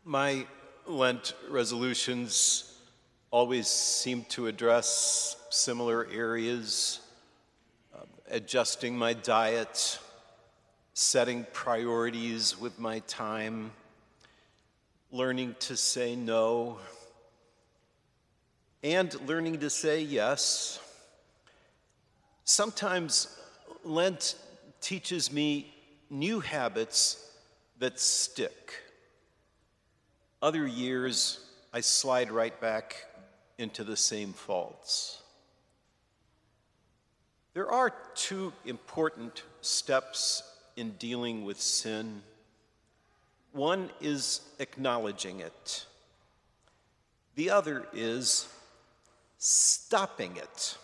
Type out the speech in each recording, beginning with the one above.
My Lent resolutions always seem to address similar areas, adjusting my diet, setting priorities with my time, learning to say no, and learning to say yes. Sometimes Lent teaches me new habits that stick. Other years, I slide right back into the same faults. There are two important steps in dealing with sin. One is acknowledging it. The other is stopping it.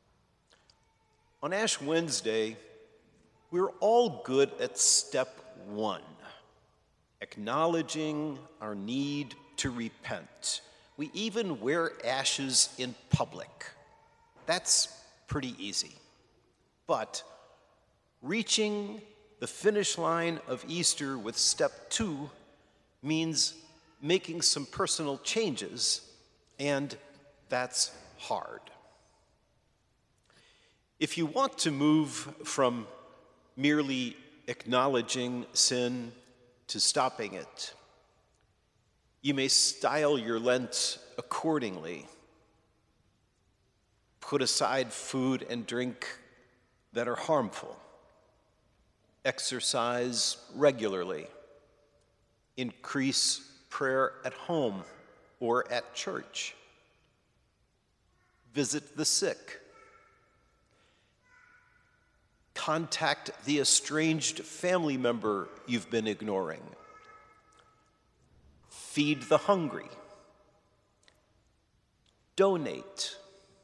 On Ash Wednesday, we're all good at step one, acknowledging our need to repent. We even wear ashes in public. That's pretty easy. But reaching the finish line of Easter with step two means making some personal changes, and that's hard. If you want to move from merely acknowledging sin to stopping it, you may style your Lent accordingly. Put aside food and drink that are harmful. Exercise regularly. Increase prayer at home or at church. Visit the sick. Contact the estranged family member you've been ignoring. Feed the hungry. Donate.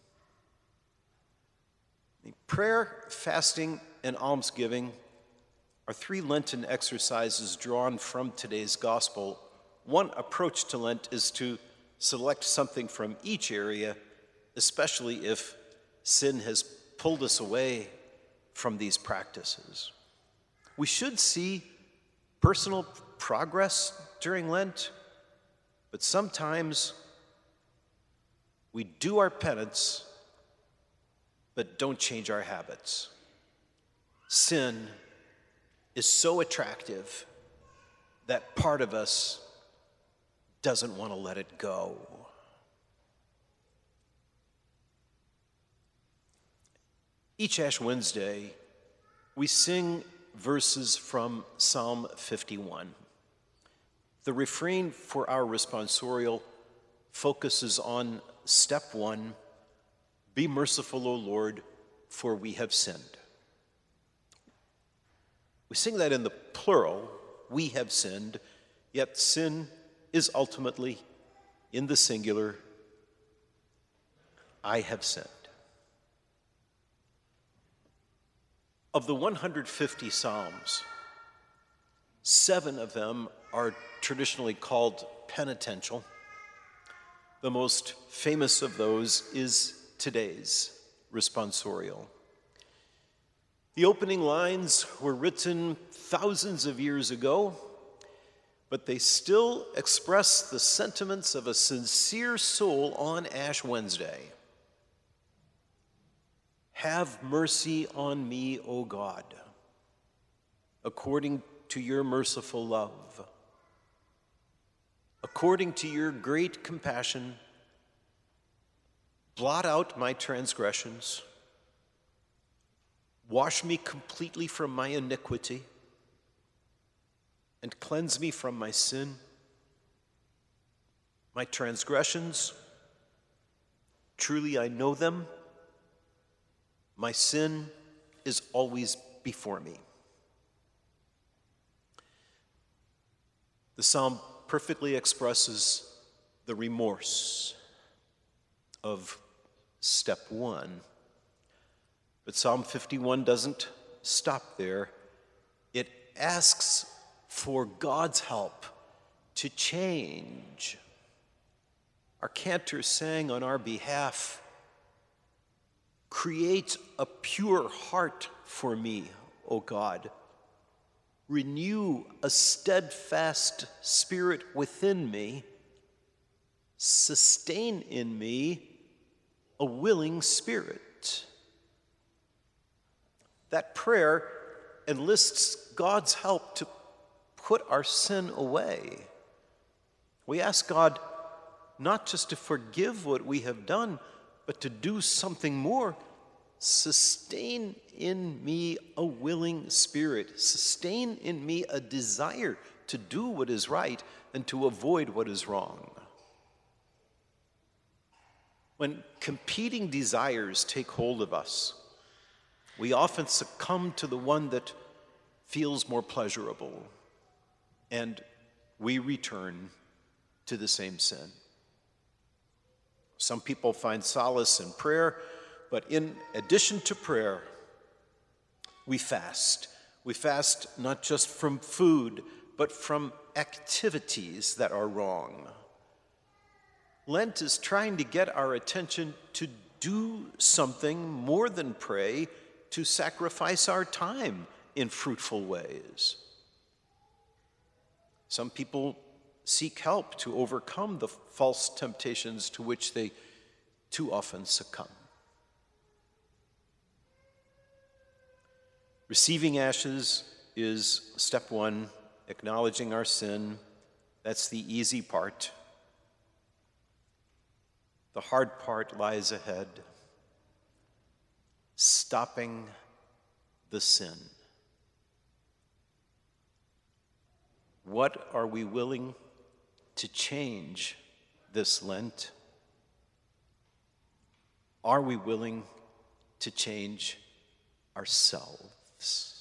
Prayer, fasting, and almsgiving are three Lenten exercises drawn from today's gospel. One approach to Lent is to select something from each area, especially if sin has pulled us away from these practices. We should see personal progress during Lent, but sometimes we do our penance, but don't change our habits. Sin is so attractive that part of us doesn't want to let it go. Each Ash Wednesday, we sing verses from Psalm 51. The refrain for our responsorial focuses on step one, be merciful, O Lord, for we have sinned. We sing that in the plural, we have sinned, yet sin is ultimately in the singular, I have sinned. Of the 150 Psalms, 7 of them are traditionally called penitential. The most famous of those is today's responsorial. The opening lines were written thousands of years ago, but they still express the sentiments of a sincere soul on Ash Wednesday. Have mercy on me, O God, according to your merciful love. According to your great compassion, blot out my transgressions. Wash me completely from my iniquity and cleanse me from my sin. My transgressions, truly I know them. My sin is always before me. The psalm perfectly expresses the remorse of step one. But Psalm 51 doesn't stop there. It asks for God's help to change. Our cantor sang on our behalf, "Create a pure heart for me, O God, renew a steadfast spirit within me, sustain in me a willing spirit. That prayer enlists God's help to put our sin away. We ask God not just to forgive what we have done, but to do something more. Sustain in me a willing spirit. Sustain in me a desire to do what is right and to avoid what is wrong. When competing desires take hold of us, we often succumb to the one that feels more pleasurable, and we return to the same sin. Some people find solace in prayer, but in addition to prayer, we fast. We fast not just from food, but from activities that are wrong. Lent is trying to get our attention to do something more than pray, to sacrifice our time in fruitful ways. Some people seek help to overcome the false temptations to which they too often succumb. Receiving ashes is step one, acknowledging our sin. That's the easy part. The hard part lies ahead. Stopping the sin. What are we willing to change this Lent? Are we willing to change ourselves?